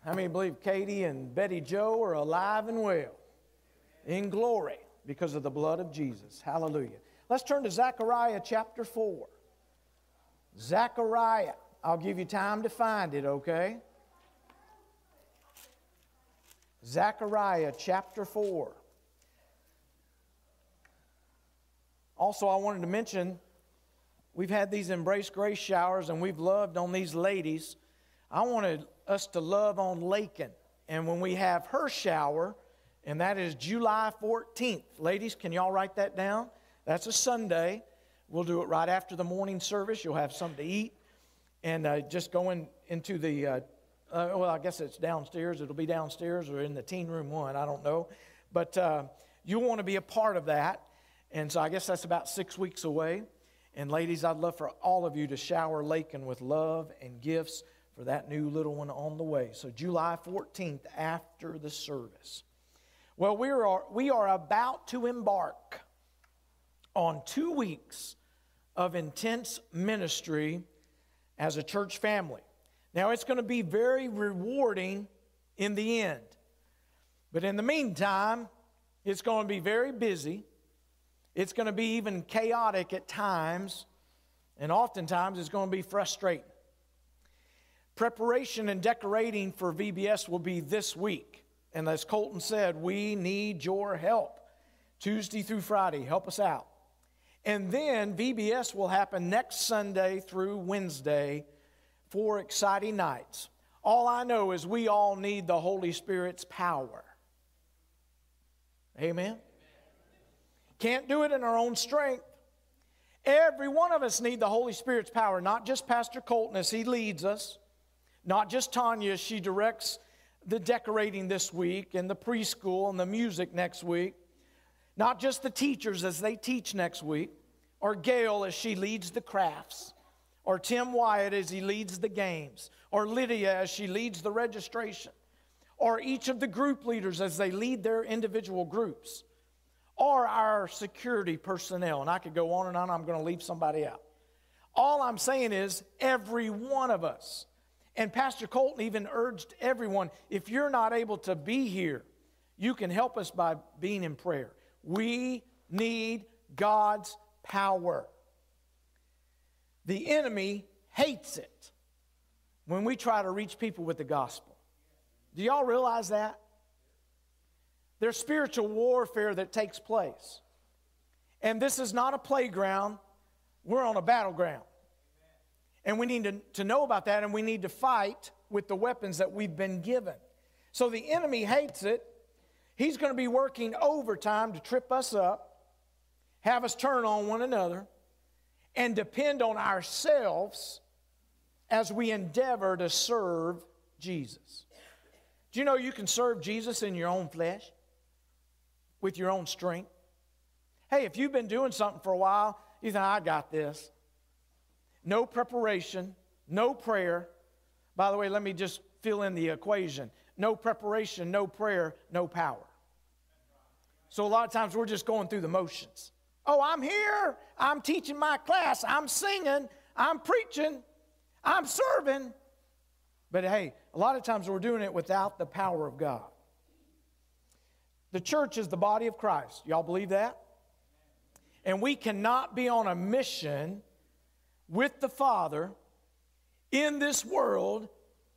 How many believe Katie and Betty Joe are alive and well in glory because of the blood of Jesus? Hallelujah. Let's turn to Zechariah chapter 4. Zechariah. I'll give you time to find it, okay? Zechariah chapter 4. Also, I wanted to mention, we've had these Embrace Grace showers and we've loved on these ladies. I wanted us to love on Lakin. And when we have her shower, and that is July 14th. Ladies, can y'all write that down? That's a Sunday. We'll do it right after the morning service. You'll have something to eat. And just go into the, well, I guess it's downstairs. It'll be downstairs or in the teen room 1. I don't know. But you'll want to be a part of that. And so I guess that's about 6 weeks away. And ladies, I'd love for all of you to shower Lakin with love and gifts for that new little one on the way. So July 14th after the service. Well, we are about to embark on 2 weeks of intense ministry as a church family. Now, it's going to be very rewarding in the end. But in the meantime, it's going to be very busy. It's going to be even chaotic at times. And oftentimes, it's going to be frustrating. Preparation and decorating for VBS will be this week. And as Colton said, we need your help. Tuesday through Friday, help us out. And then VBS will happen next Sunday through Wednesday, 4 exciting nights. All I know is we all need the Holy Spirit's power. Amen? Can't do it in our own strength. Every one of us need the Holy Spirit's power, not just Pastor Colton as he leads us, not just Tanya as she directs the decorating this week and the preschool and the music next week, not just the teachers as they teach next week, or Gail as she leads the crafts, or Tim Wyatt as he leads the games, or Lydia as she leads the registration, or each of the group leaders as they lead their individual groups, or our security personnel. And I could go on and on. I'm going to leave somebody out. All I'm saying is every one of us. And Pastor Colton even urged everyone, if you're not able to be here, you can help us by being in prayer. We need God's power. The enemy hates it when we try to reach people with the gospel. Do y'all realize that? There's spiritual warfare that takes place. And this is not a playground. We're on a battleground. And we need to know about that, and we need to fight with the weapons that we've been given. So the enemy hates it. He's going to be working overtime to trip us up, have us turn on one another, and depend on ourselves as we endeavor to serve Jesus. Do you know you can serve Jesus in your own flesh, with your own strength? Hey, if you've been doing something for a while, you think, I got this. No preparation, no prayer. By the way, let me just fill in the equation. No preparation, no prayer, no power. So a lot of times we're just going through the motions. Oh, I'm here. I'm teaching my class. I'm singing. I'm preaching. I'm serving. But hey, a lot of times we're doing it without the power of God. The church is the body of Christ. Y'all believe that? And we cannot be on a mission with the Father in this world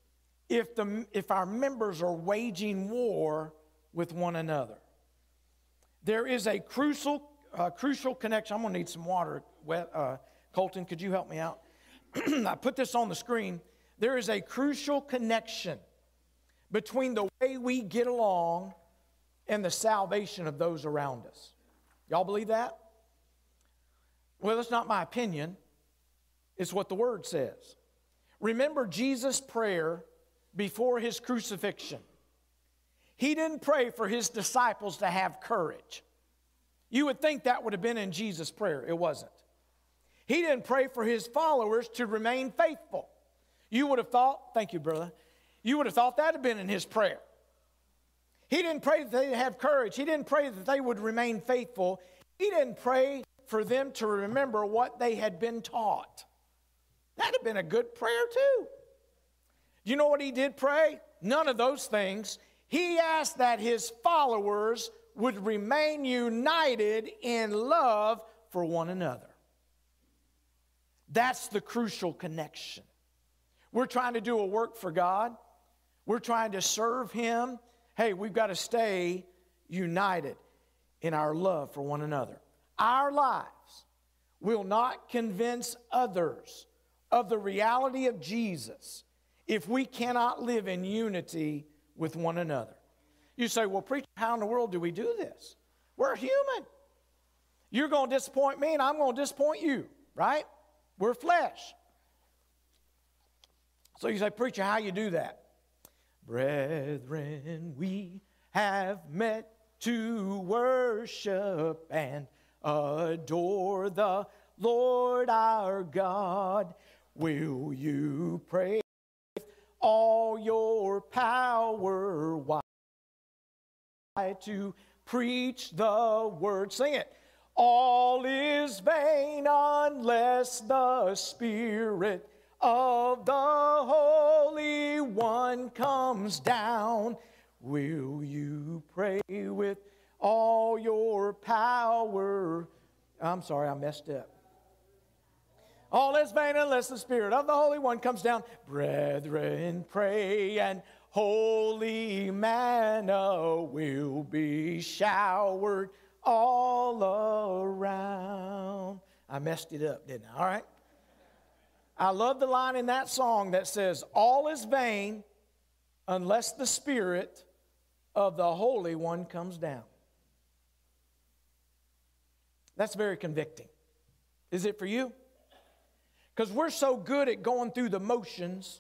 if our members are waging war with one another. There is a crucial connection. I'm going to need some water. Colton, could you help me out? I put this on the screen. There is a crucial connection between the way we get along and the salvation of those around us. Y'all believe that? Well, that's not my opinion. It's what the Word says. Remember Jesus' prayer before His crucifixion. He didn't pray for His disciples to have courage. You would think that would have been in Jesus' prayer. It wasn't. He didn't pray for His followers to remain faithful. You would have thought, thank you, brother, you would have thought that had been in His prayer. He didn't pray that they'd have courage. He didn't pray that they would remain faithful. He didn't pray for them to remember what they had been taught. That'd have been a good prayer too. You know what He did pray? none of those things. He asked that his followers would remain united in love for one another. That's the crucial connection. We're trying to do a work for God. We're trying to serve Him. Hey, we've got to stay united in our love for one another. Our lives will not convince others of the reality of Jesus if we cannot live in unity with one another. You say, well, preacher, how in the world do we do this? We're human. You're going to disappoint me and I'm going to disappoint you, right? We're flesh. So you say, preacher, how you do that? Brethren, we have met to worship and adore the Lord our God. Will you pray with all your power? Why to preach the word? Sing it. All is vain unless the Spirit of the Holy One comes down. Will you pray with all your power? I'm sorry, I messed up. All is vain unless the Spirit of the Holy One comes down. Brethren, pray, and holy manna will be showered all around. I messed it up, didn't I? All right. I love the line in that song that says, all is vain unless the Spirit of the Holy One comes down. That's very convicting. Is it for you? Because we're so good at going through the motions.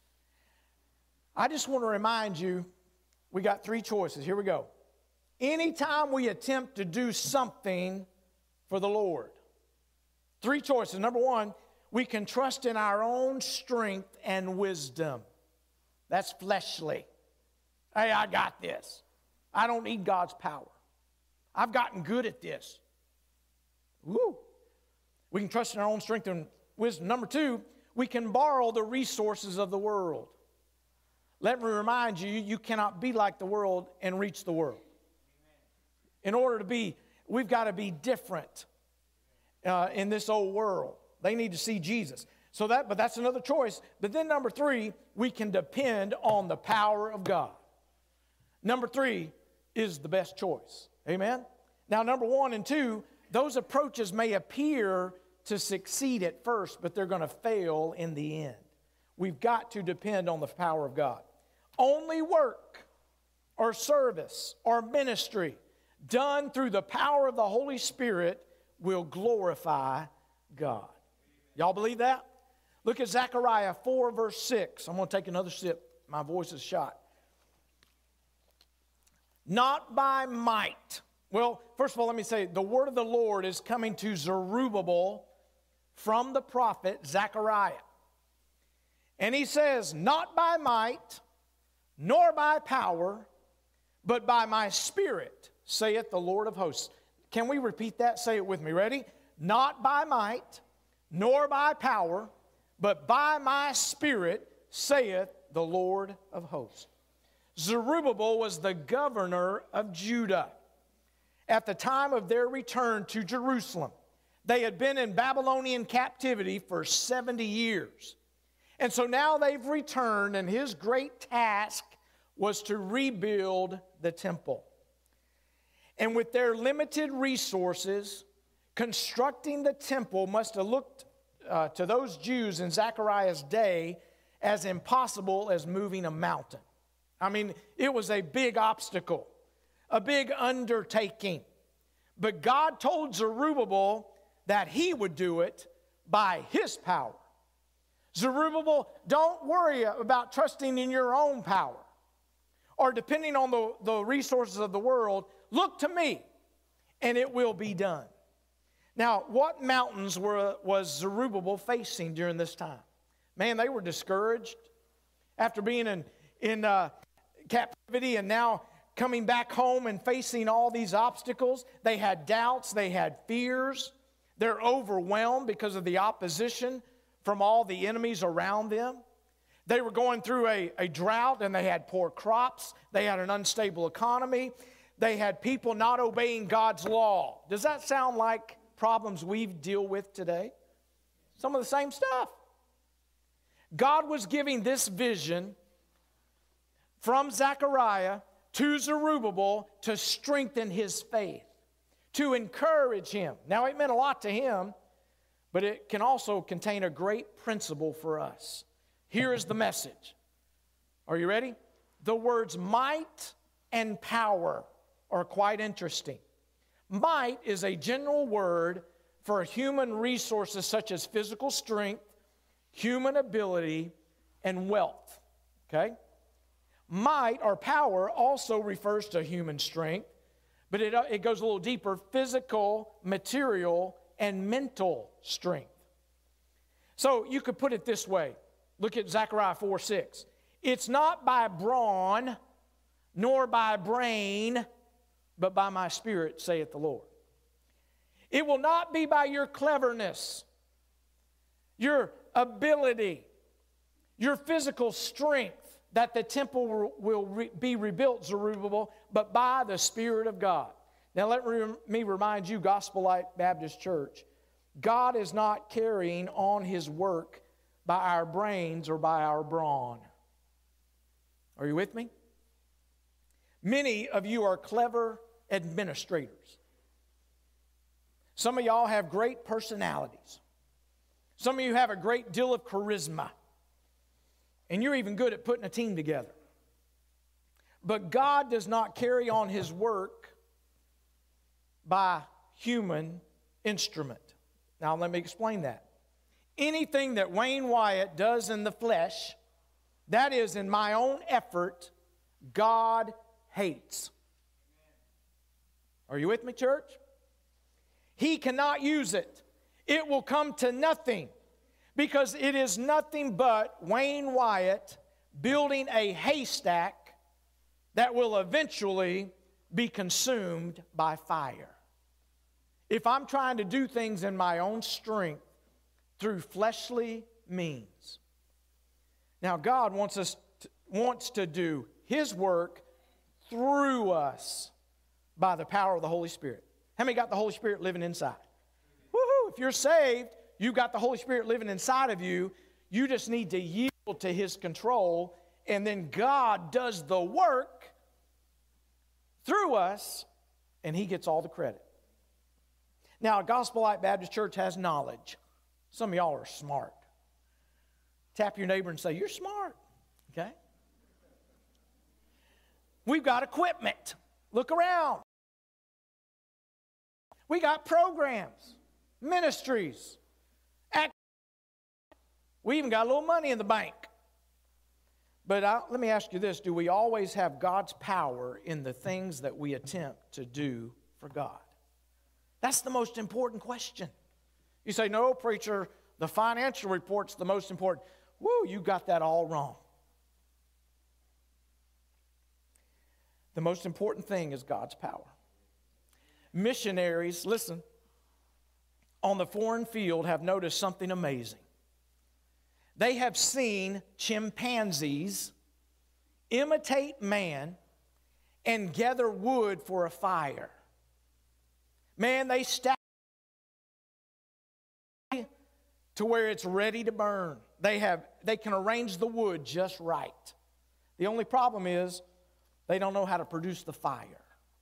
I just want to remind you, we got 3 choices. Here we go. Anytime we attempt to do something for the Lord, 3 choices. Number 1, we can trust in our own strength and wisdom. That's fleshly. Hey, I got this. I don't need God's power. I've gotten good at this. Woo. We can trust in our own strength and wisdom. Number 2, we can borrow the resources of the world. Let me remind you, you cannot be like the world and reach the world. In order to be, we've got to be different in this old world. They need to see Jesus. But that's another choice. But then number 3, we can depend on the power of God. Number 3 is the best choice. Amen? Now, number 1 and 2, those approaches may appear to succeed at first, but they're going to fail in the end. We've got to depend on the power of God. Only work or service or ministry done through the power of the Holy Spirit will glorify God. Y'all believe that? Look at Zechariah 4, verse 6. I'm going to take another sip. My voice is shot. Not by might. Well, first of all, let me say, the word of the Lord is coming to Zerubbabel from the prophet Zechariah. And he says, not by might, nor by power, but by my Spirit, saith the Lord of hosts. Can we repeat that? Say it with me. Ready? Not by might, nor by power, but by my Spirit, saith the Lord of hosts. Zerubbabel was the governor of Judah. At the time of their return to Jerusalem, they had been in Babylonian captivity for 70 years. And so now they've returned, and his great task was to rebuild the temple. And with their limited resources, constructing the temple must have looked to those Jews in Zechariah's day as impossible as moving a mountain. I mean, it was a big obstacle, a big undertaking. But God told Zerubbabel that he would do it by his power. Zerubbabel, don't worry about trusting in your own power or depending on the resources of the world. Look to me, and it will be done. Now, what mountains was Zerubbabel facing during this time? Man, they were discouraged after being in captivity and now coming back home and facing all these obstacles. They had doubts. They had fears. They're overwhelmed because of the opposition from all the enemies around them. They were going through a drought, and they had poor crops. They had an unstable economy. They had people not obeying God's law. Does that sound like problems we deal with today? Some of the same stuff. God was giving this vision from Zechariah to Zerubbabel to strengthen his faith, to encourage him. Now, it meant a lot to him, but it can also contain a great principle for us. Here is the message. Are you ready? The words might and power are quite interesting. Might is a general word for human resources such as physical strength, human ability, and wealth. Okay? Might or power also refers to human strength, but it goes a little deeper: physical, material, and mental strength. So you could put it this way. Look at Zechariah 4:6. It's not by brawn, nor by brain, but by my Spirit, saith the Lord. It will not be by your cleverness, your ability, your physical strength that the temple will be rebuilt, Zerubbabel, but by the Spirit of God. Now let me remind you, Gospel Light Baptist Church, God is not carrying on His work by our brains or by our brawn. Are you with me? Many of you are clever administrators. Some of y'all have great personalities. Some of you have a great deal of charisma. And you're even good at putting a team together. But God does not carry on His work by human instrument. Now let me explain that. Anything that Wayne Wyatt does in the flesh, that is in my own effort, God hates. Are you with me, church? He cannot use it. It will come to nothing, because it is nothing but Wayne Wyatt building a haystack that will eventually be consumed by fire. If I'm trying to do things in my own strength through fleshly means. Now, God wants to do His work through us by the power of the Holy Spirit. How many got the Holy Spirit living inside? Woohoo! If you're saved, you've got the Holy Spirit living inside of you. You just need to yield to His control, and then God does the work through us, and He gets all the credit. Now, Gospel Light Baptist Church has knowledge. Some of y'all are smart. Tap your neighbor and say, "You're smart." Okay? We've got equipment. Look around. We got programs, ministries. We even got a little money in the bank. But let me ask you this. Do we always have God's power in the things that we attempt to do for God? That's the most important question. You say, "No, preacher, the financial report's the most important." Woo, you got that all wrong. The most important thing is God's power. Missionaries, listen, on the foreign field have noticed something amazing. They have seen chimpanzees imitate man and gather wood for a fire. Man, they stack to where it's ready to burn. They can arrange the wood just right. The only problem is they don't know how to produce the fire.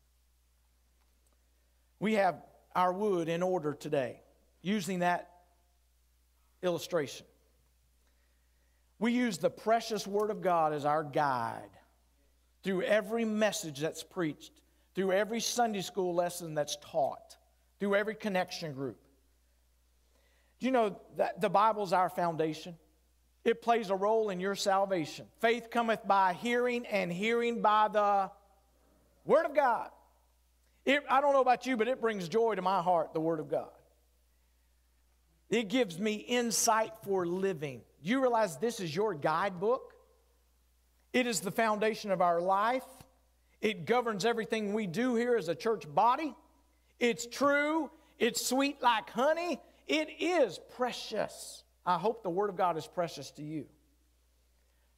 We have our wood in order today, using that illustration. We use the precious Word of God as our guide through every message that's preached, through every Sunday school lesson that's taught, through every connection group. Do you know that the Bible's our foundation? It plays a role in your salvation. Faith cometh by hearing, and hearing by the Word of God. I don't know about you, but it brings joy to my heart, the Word of God. It gives me insight for living. Do you realize this is your guidebook? It is the foundation of our life. It governs everything we do here as a church body. It's true. It's sweet like honey. It is precious. I hope the Word of God is precious to you.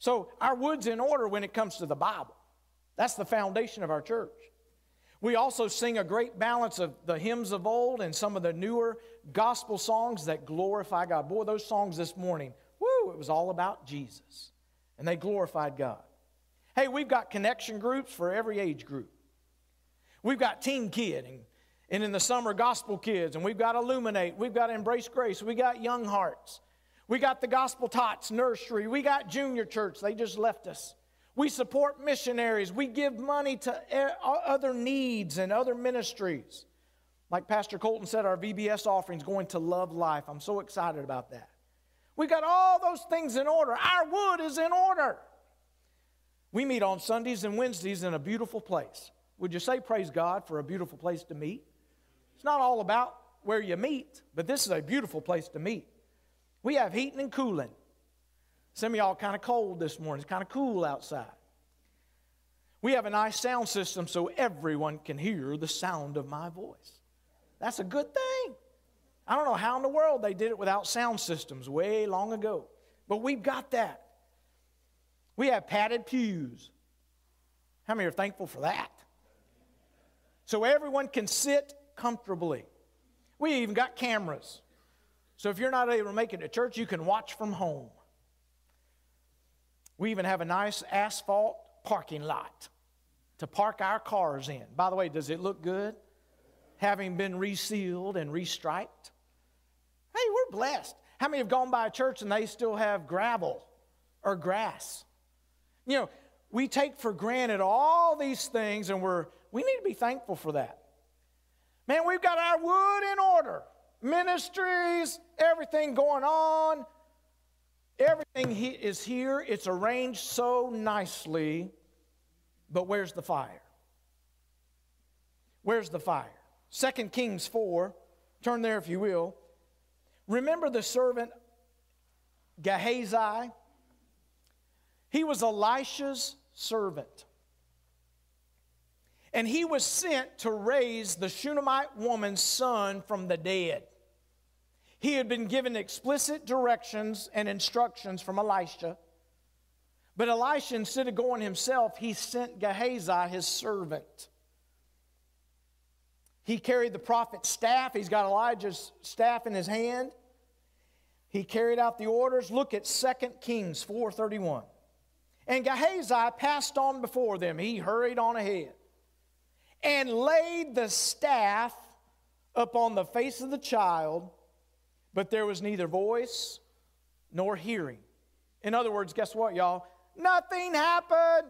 So our wood's in order when it comes to the Bible. That's the foundation of our church. We also sing a great balance of the hymns of old and some of the newer gospel songs that glorify God. Boy, those songs this morning, woo, it was all about Jesus. And they glorified God. Hey, we've got connection groups for every age group. We've got Teen Kid and in the summer Gospel Kids, and we've got Illuminate, we've got Embrace Grace, we got Young Hearts. We got the Gospel Tots Nursery, we got Junior Church, they just left us. We support missionaries. We give money to other needs and other ministries. Like Pastor Colton said, our VBS offering is going to Love Life. I'm so excited about that. We got all those things in order. Our wood is in order. We meet on Sundays and Wednesdays in a beautiful place. Would you say praise God for a beautiful place to meet? It's not all about where you meet, but this is a beautiful place to meet. We have heating and cooling. Some of y'all kind of cold this morning. It's kind of cool outside. We have a nice sound system so everyone can hear the sound of my voice. That's a good thing. I don't know how in the world they did it without sound systems way long ago. But we've got that. We have padded pews. How many are thankful for that? So everyone can sit comfortably. We even got cameras. So if you're not able to make it to church, you can watch from home. We even have a nice asphalt parking lot to park our cars in. By the way, does it look good? Having been resealed and restriped. Hey, we're blessed. How many have gone by a church and they still have gravel or grass? You know, we take for granted all these things, and we need to be thankful for that. Man, we've got our wood in order. Ministries, everything going on. Everything is here. It's arranged so nicely. But where's the fire? Where's the fire? 2 Kings 4. Turn there if you will. Remember the servant Gehazi? He was Elisha's servant. And he was sent to raise the Shunammite woman's son from the dead. He had been given explicit directions and instructions from Elisha. But Elisha, instead of going himself, he sent Gehazi, his servant. He carried the prophet's staff. He's got Elijah's staff in his hand. He carried out the orders. Look at 2 Kings 4:31. And Gehazi passed on before them. He hurried on ahead and laid the staff upon the face of the child, but there was neither voice nor hearing. In other words, guess what, y'all? Nothing happened.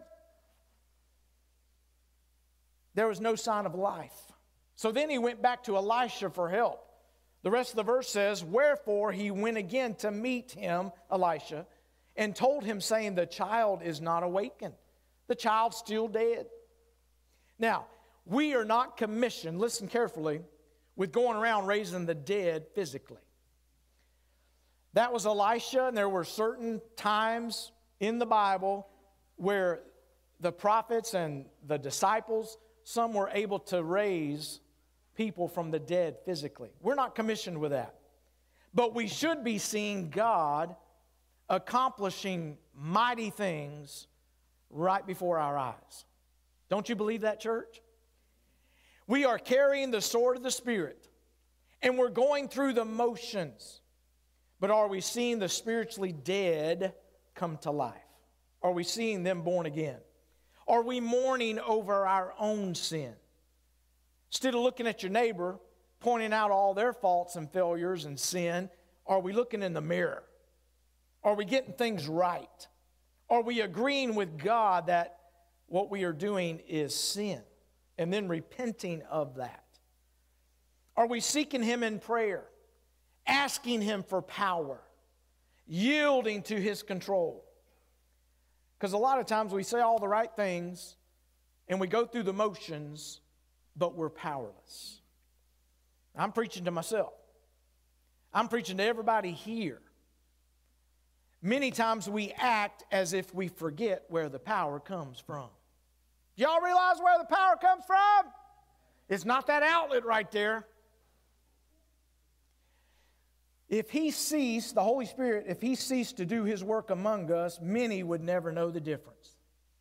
There was no sign of life. So then he went back to Elisha for help. The rest of the verse says, wherefore he went again to meet him, Elisha, and told him, saying, the child is not awakened. The child's still dead. Now, we are not commissioned, listen carefully, with going around raising the dead physically. That was Elisha, and there were certain times in the Bible where the prophets and the disciples, some were able to raise people from the dead physically. We're not commissioned with that. But we should be seeing God accomplishing mighty things right before our eyes. Don't you believe that, church? We are carrying the sword of the Spirit, and we're going through the motions. But are we seeing the spiritually dead come to life? Are we seeing them born again? Are we mourning over our own sin? Instead of looking at your neighbor, pointing out all their faults and failures and sin, are we looking in the mirror? Are we getting things right? Are we agreeing with God that what we are doing is sin, and then repenting of that? Are we seeking Him in prayer, asking Him for power, yielding to His control? Because a lot of times we say all the right things and we go through the motions, but we're powerless. I'm preaching to myself. I'm preaching to everybody here. Many times we act as if we forget where the power comes from. Do y'all realize where the power comes from? It's not that outlet right there. If he ceased, the Holy Spirit, if he ceased to do his work among us, many would never know the difference.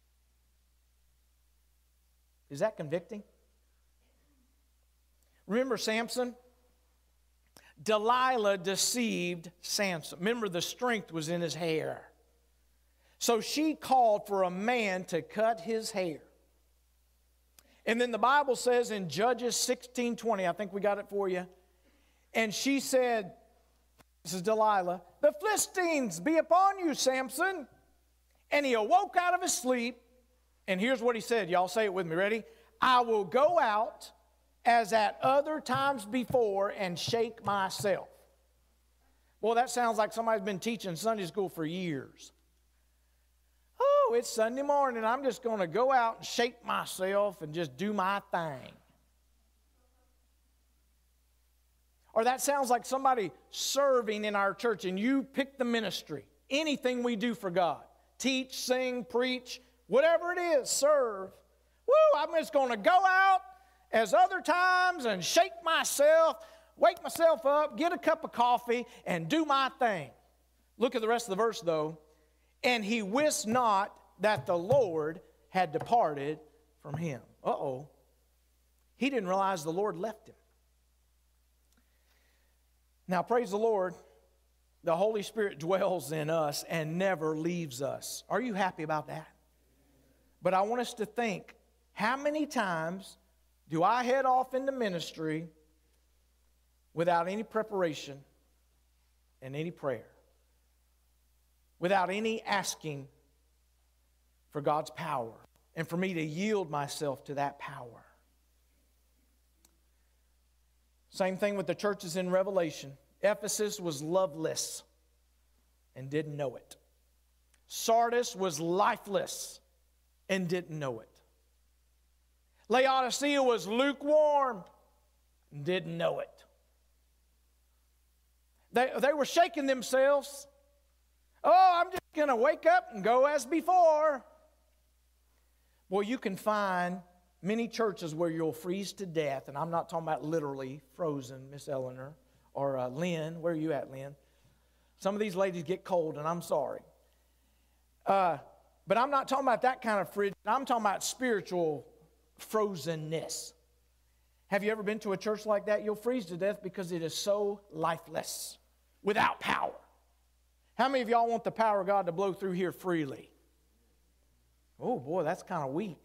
Is that convicting? Remember Samson? Delilah deceived Samson. Remember, the strength was in his hair. So she called for a man to cut his hair. And then the Bible says in Judges 16:20, I think we got it for you. And she said, this is Delilah, "The Philistines be upon you, Samson." And he awoke out of his sleep. And here's what he said. Y'all say it with me. Ready? "I will go out as at other times before and shake myself." Well, that sounds like somebody's been teaching Sunday school for years. Oh, it's Sunday morning. I'm just going to go out and shake myself and just do my thing. Or that sounds like somebody serving in our church, and you pick the ministry. Anything we do for God. Teach, sing, preach, whatever it is, serve. Woo, I'm just going to go out as other times and shake myself, wake myself up, get a cup of coffee, and do my thing. Look at the rest of the verse, though. "And he wist not that the Lord had departed from him." Uh-oh. He didn't realize the Lord left him. Now, praise the Lord, the Holy Spirit dwells in us and never leaves us. Are you happy about that? But I want us to think, how many times do I head off into ministry without any preparation and any prayer? Without any asking for God's power and for me to yield myself to that power. Same thing with the churches in Revelation. Ephesus was loveless and didn't know it. Sardis was lifeless and didn't know it. Laodicea was lukewarm and didn't know it. They were shaking themselves. Oh, I'm just going to wake up and go as before. Well, you can find many churches where you'll freeze to death, and I'm not talking about literally frozen, Miss Eleanor, or Lynn. Where are you at, Lynn? Some of these ladies get cold, and I'm sorry. But I'm not talking about that kind of frigid. I'm talking about spiritual frozenness. Have you ever been to a church like that? You'll freeze to death because it is so lifeless, without power. How many of y'all want the power of God to blow through here freely? Oh, boy, that's kind of weak.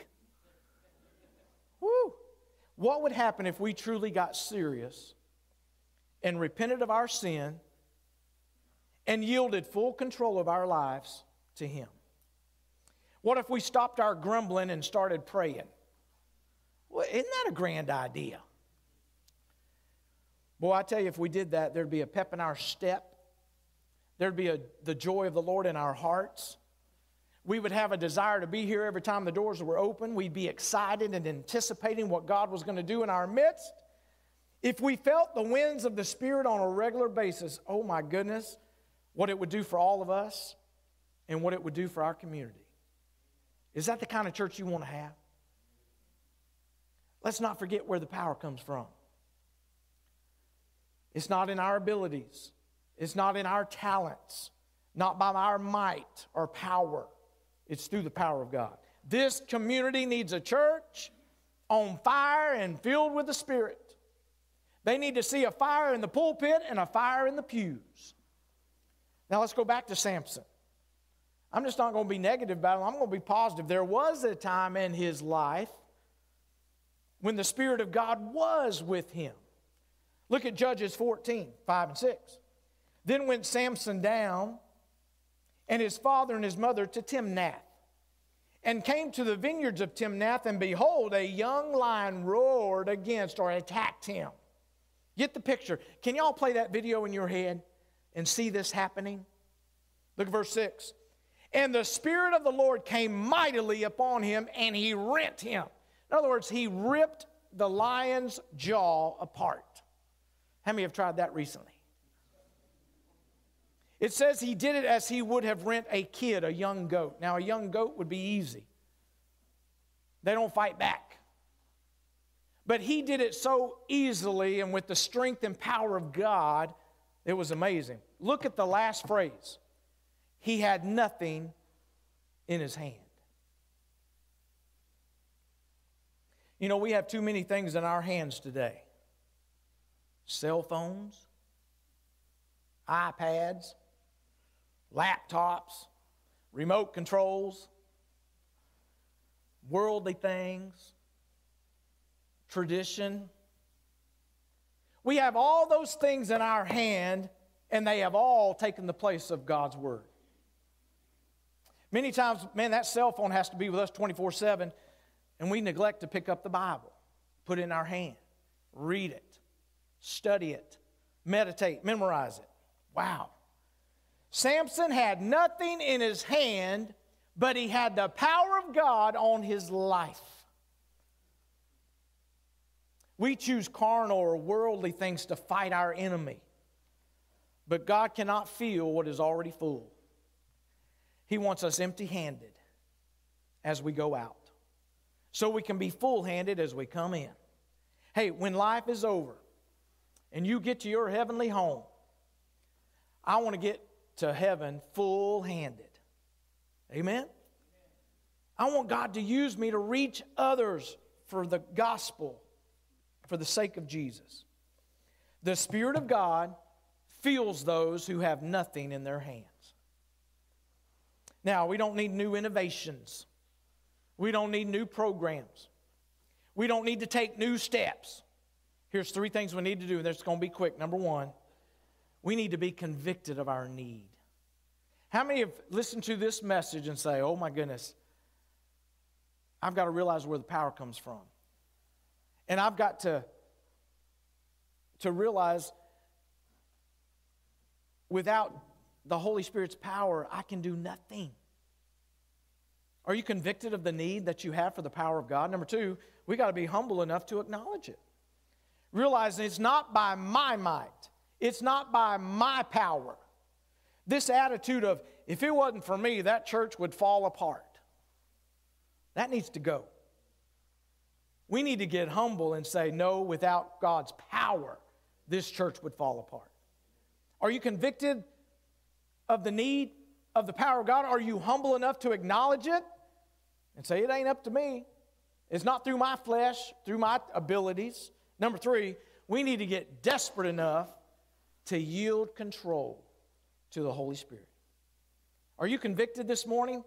Woo! What would happen if we truly got serious and repented of our sin and yielded full control of our lives to Him? What if we stopped our grumbling and started praying? Well, isn't that a grand idea? Boy, I tell you, if we did that, there'd be a pep in our step. There'd be the joy of the Lord in our hearts. We would have a desire to be here every time the doors were open. We'd be excited and anticipating what God was going to do in our midst. If we felt the winds of the Spirit on a regular basis, oh my goodness, what it would do for all of us and what it would do for our community. Is that the kind of church you want to have? Let's not forget where the power comes from. It's not in our abilities. It's not in our talents. Not by our might or power. It's through the power of God. This community needs a church on fire and filled with the Spirit. They need to see a fire in the pulpit and a fire in the pews. Now let's go back to Samson. I'm just not going to be negative about him. I'm going to be positive. There was a time in his life when the Spirit of God was with him. Look at Judges 14, 5 and 6. Then went Samson down, and his father and his mother to Timnath, and came to the vineyards of Timnath, and behold, a young lion roared against or attacked him. Get the picture. Can y'all play that video in your head and see this happening? Look at verse 6. And the Spirit of the Lord came mightily upon him, and he rent him. In other words, he ripped the lion's jaw apart. How many have tried that recently? It says he did it as he would have rent a kid, a young goat. Now, a young goat would be easy. They don't fight back. But he did it so easily and with the strength and power of God It was amazing. Look at the last phrase. He had nothing in his hand. You know, we have too many things in our hands today. Cell phones, iPads, laptops, remote controls, worldly things, tradition. We have all those things in our hand, and they have all taken the place of God's Word. Many times, man, that cell phone has to be with us 24/7, and we neglect to pick up the Bible, put it in our hand, read it, study it, meditate, memorize it. Wow. Samson had nothing in his hand, but he had the power of God on his life. We choose carnal or worldly things to fight our enemy, but God cannot feel what is already full. He wants us empty-handed as we go out, so we can be full-handed as we come in. Hey, when life is over and you get to your heavenly home, I want to get to heaven full-handed. Amen? I want God to use me to reach others for the gospel, for the sake of Jesus. The Spirit of God fills those who have nothing in their hands. Now, we don't need new innovations. We don't need new programs. We don't need to take new steps. Here's 3 things we need to do, and it's going to be quick. Number 1, we need to be convicted of our need. How many have listened to this message and say, oh my goodness, I've got to realize where the power comes from. And I've got to realize without the Holy Spirit's power, I can do nothing. Are you convicted of the need that you have for the power of God? Number 2, we got to be humble enough to acknowledge it. Realizing it's not by my might. It's not by my power. This attitude of, if it wasn't for me, that church would fall apart. That needs to go. We need to get humble and say, no, without God's power, this church would fall apart. Are you convicted of the need of the power of God? Are you humble enough to acknowledge it and say, it ain't up to me? It's not through my flesh, through my abilities. Number 3, we need to get desperate enough to yield control to the Holy Spirit. Are you convicted this morning?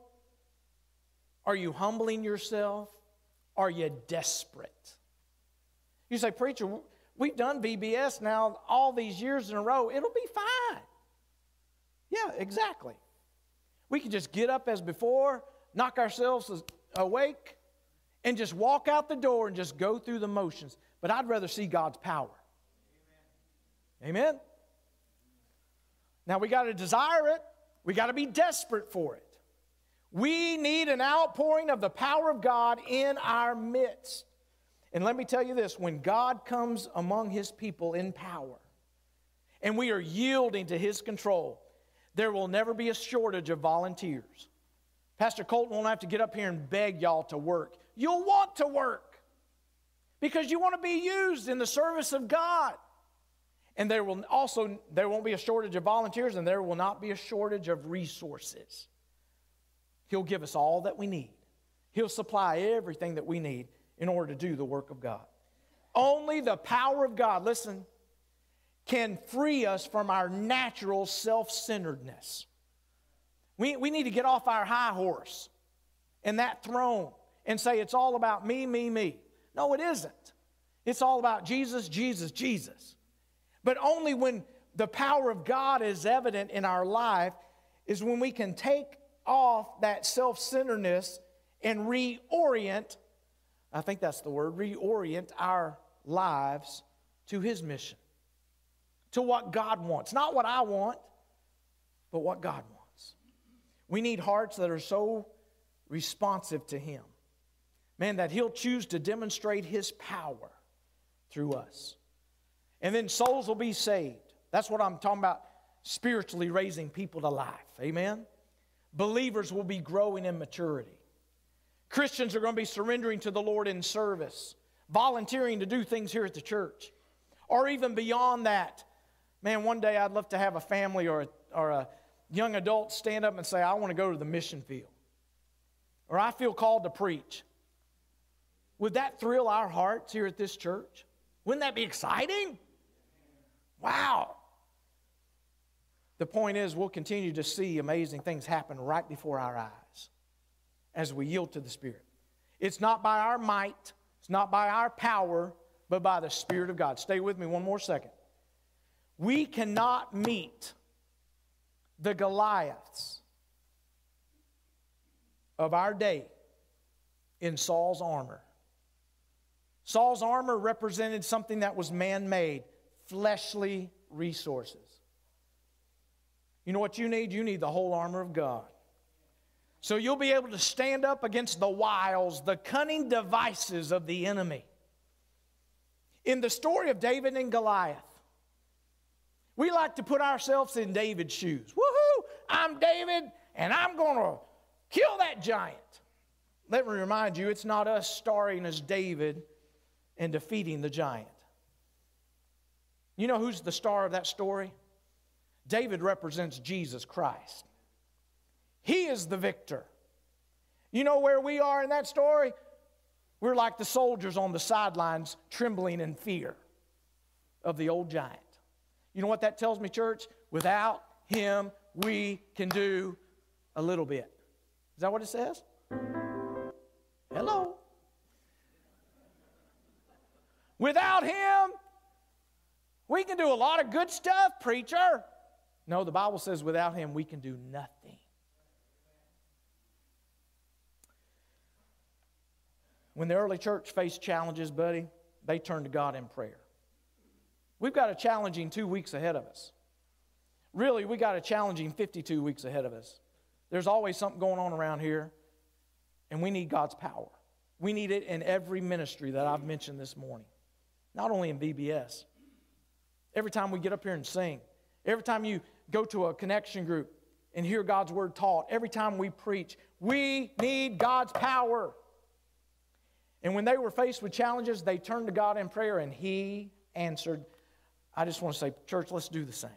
Are you humbling yourself? Are you desperate? You say, preacher, we've done VBS now all these years in a row. It'll be fine. Yeah, exactly. We can just get up as before, knock ourselves awake, and just walk out the door and just go through the motions. But I'd rather see God's power. Amen? Amen? Now we got to desire it. We got to be desperate for it. We need an outpouring of the power of God in our midst. And let me tell you this, when God comes among His people in power, and we are yielding to His control, there will never be a shortage of volunteers. Pastor Colton won't have to get up here and beg y'all to work. You'll want to work because you want to be used in the service of God. And there won't be a shortage of volunteers, and there will not be a shortage of resources. He'll give us all that we need. He'll supply everything that we need in order to do the work of God. Only the power of God, listen, can free us from our natural self-centeredness. We need to get off our high horse and that throne and say it's all about me, me, me. No, it isn't. It's all about Jesus, Jesus, Jesus. But only when the power of God is evident in our life is when we can take off that self-centeredness and reorient, I think that's the word, reorient our lives to His mission, to what God wants. Not what I want, but what God wants. We need hearts that are so responsive to Him. Man, that He'll choose to demonstrate His power through us. And then souls will be saved. That's what I'm talking about, spiritually raising people to life. Amen? Believers will be growing in maturity. Christians are going to be surrendering to the Lord in service, volunteering to do things here at the church. Or even beyond that, Man, one day I'd love to have a family or a young adult stand up and say, I want to go to the mission field. Or I feel called to preach. Would that thrill our hearts here at this church? Wouldn't that be exciting? Wow. The point is, we'll continue to see amazing things happen right before our eyes as we yield to the Spirit. It's not by our might, it's not by our power, but by the Spirit of God. Stay with me one more second. We cannot meet the Goliaths of our day in Saul's armor. Saul's armor represented something that was man-made, fleshly resources. You know what you need? You need the whole armor of God. So you'll be able to stand up against the wiles, the cunning devices of the enemy. In the story of David and Goliath, we like to put ourselves in David's shoes. Woohoo! I'm David, and I'm going to kill that giant. Let me remind you, it's not us starring as David and defeating the giant. You know who's the star of that story? David represents Jesus Christ. He is the victor. You know where we are in that story? We're like the soldiers on the sidelines trembling in fear of the old giant. You know what that tells me, church? Without him, we can do a little bit. Is that what it says? Hello? Without him, we can do a lot of good stuff, preacher. No, the Bible says without him, we can do nothing. When the early church faced challenges, buddy, they turned to God in prayer. We've got a challenging 2 weeks ahead of us. Really, we got a challenging 52 weeks ahead of us. There's always something going on around here, and we need God's power. We need it in every ministry that I've mentioned this morning, not only in VBS. Every time we get up here and sing, every time you go to a connection group and hear God's word taught, every time we preach, we need God's power. And when they were faced with challenges, they turned to God in prayer, and He answered. I just want to say, church, let's do the same.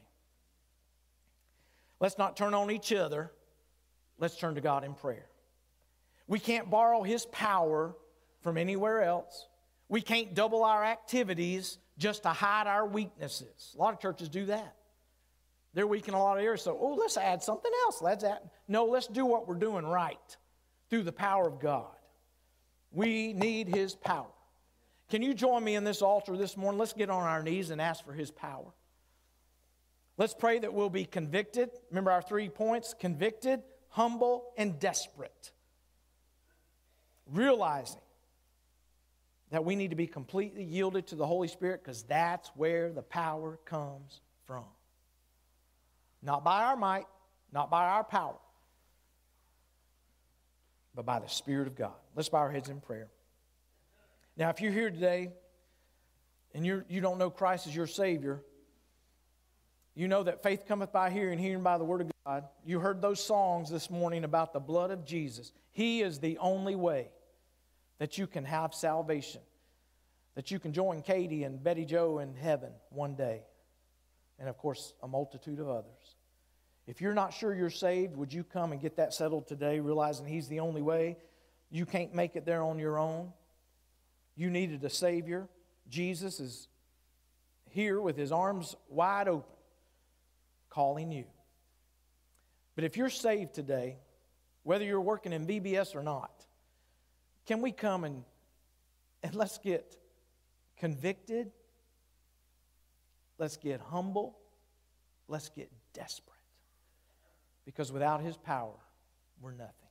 Let's not turn on each other. Let's turn to God in prayer. We can't borrow His power from anywhere else. We can't double our activities just to hide our weaknesses. A lot of churches do that. They're weak in a lot of areas, so, let's add something else. No, let's do what we're doing right through the power of God. We need His power. Can you join me in this altar this morning? Let's get on our knees and ask for His power. Let's pray that we'll be convicted. Remember our 3 points: convicted, humble, and desperate. Realizing that we need to be completely yielded to the Holy Spirit, because that's where the power comes from. Not by our might, not by our power, but by the Spirit of God. Let's bow our heads in prayer. Now, if you're here today and you don't know Christ as your Savior, you know that faith cometh by hearing, hearing by the Word of God. You heard those songs this morning about the blood of Jesus. He is the only way that you can have salvation, that you can join Katie and Betty Joe in heaven one day, and of course a multitude of others. If you're not sure you're saved, would you come and get that settled today, realizing He's the only way? You can't make it there on your own. You needed a Savior. Jesus is here with His arms wide open, calling you. But if you're saved today, whether you're working in VBS or not, can we come and let's get convicted, let's get humble, let's get desperate. Because without His power, we're nothing.